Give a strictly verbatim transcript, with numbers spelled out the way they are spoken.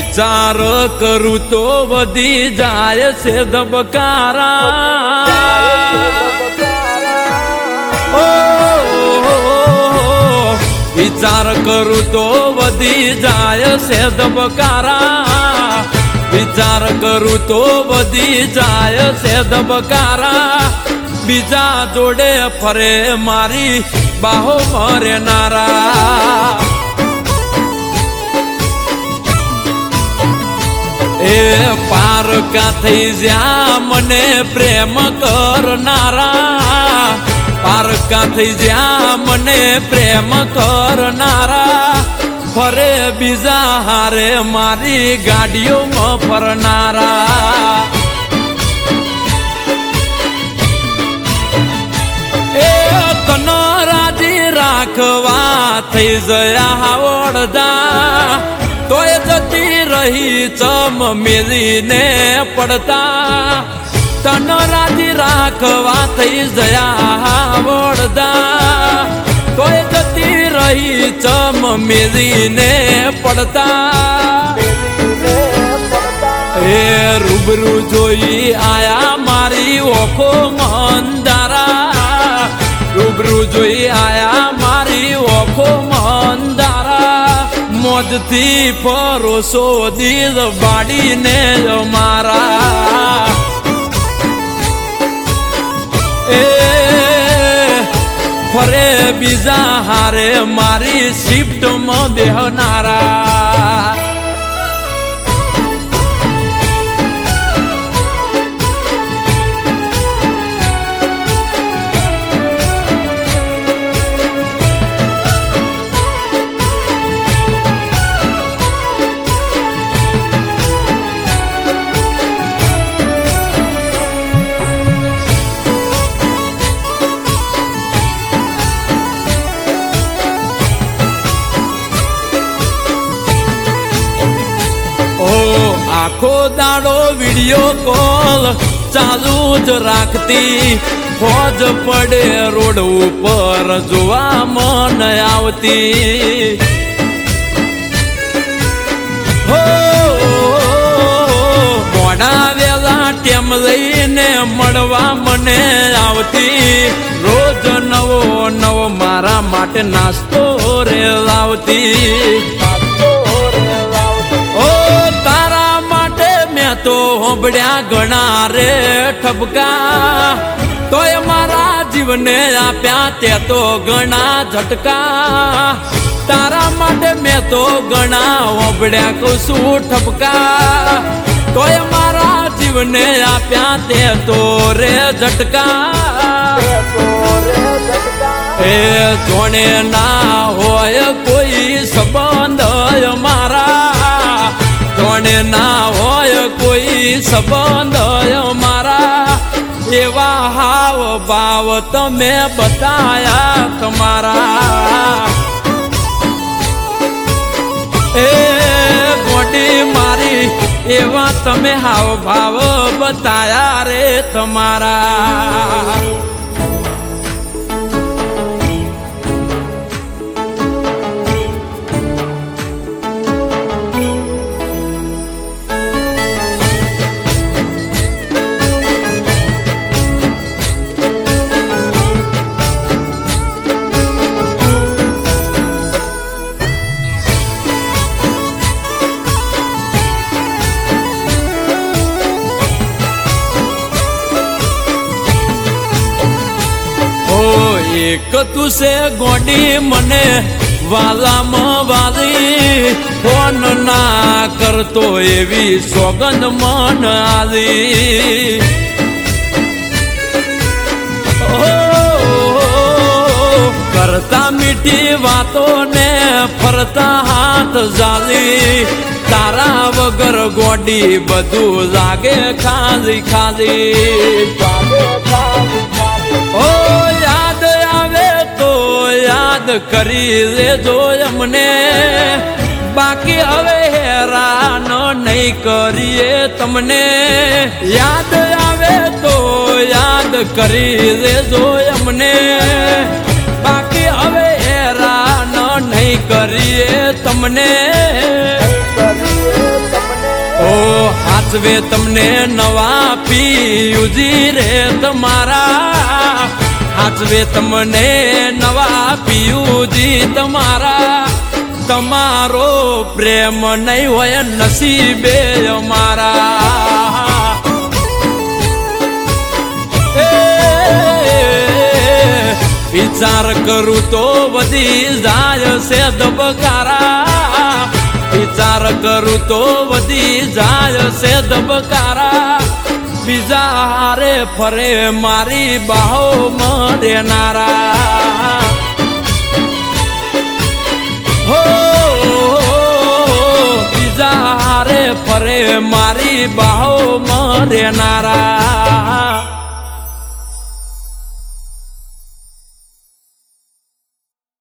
વિચાર કરું તો વધી જાય છે ધબકારા. ઓ વિચાર કરું તો વધી જાય છે ધબકારા. વિચાર કરું તો વધી જાય છે ધબકારા. બીજા જોડે ફરે મારી બાહો મરેનારા. એ પારકા થઈ જ્યાં મને પ્રેમ કરનારા. પારકા થઈ જ્યાં મને પ્રેમ કરનારા. ફરે બીજા હારે મારી ગાડીઓમાં ફરનારા. એ તનો રાજી રાખવા થઈ જયા હાવડદા. તોય જતી રહી ચમ મેલીને પડતા. તનો રાજી રાખવા થઈ જયા વડદા. તોય જતી રહી ચમ મેલીને પડતા. એ રૂબરૂ જોઈ આયા મારી ઓખો મંદારા. રૂબરૂ જોઈ આયા મારી ઓખો મંદારા. મોજથી પરોસો દિલ બાડીને મારા. એ ફરે બીજા હારે મારી શિફ્ટમાં બેહનારા. આખો દાડો વિડિયો કોલ ચાલુ જ રાખતી. ફોજ પડે રોડ ઉપર જોવા મન આવતી. હો મોડા વેલા ટેમ લઈને મળવા મને આવતી. રોજ નવો નવો મારા માટે નાસ્તો રે લાવતી. તો હોંભળ્યા ઘણા રે ઠપકા. તોય મારા જીવને આપ્યા તે તો ઘણા ઝટકા. તારા માટે મેં તો ઘણા હોંભળ્યા કહું છું ઠપકા. તોય મારા જીવને આપ્યા તે તો રે ઝટકા. એ જોણે ના હોય કોઈ સંબંધ મારા. જોણે ના હોય કોઈ સંબંધ મારા. એવા હાવ ભાવ તમે બતાયા તમારા. એ ગોડી મારી એવા તમે હાવ ભાવ બતાયા રે તમારા. એક તું છે ગોડી મને વાલામાં વાલી. ફોન ના કરતો એવી સોગંદ મન આલી. કરતા મીઠી વાતો ને ફરતા હાથ ઝાલી. તારા વગર ગોડી બધું લાગે ખાલી ખાલી. ઓ યાદ આવે તો યાદ કરી લેજો અમને. બાકી હવે હેરાન નહીં કરીએ તમને. યાદ આવે તો યાદ કરી લેજો અમને. બાકી હવે હેરાન નહીં કરીએ તમને. ઓ હાચવે તમને નવા પિયુજી રે તમારા, હાચવે તમને નવા પિયુજી તમારા, તમારો પ્રેમ નહીં હોય નસીબે અમારા. વિચાર કરું તો વધી જાય છે ધબકારા, વિચાર કરું તો વધી જાય છે ધબકારા, બીજા હારે ફરે મારી બાહો મરેનારા. હો બીજા હારે ફરે મારી બાહો મરેનારા.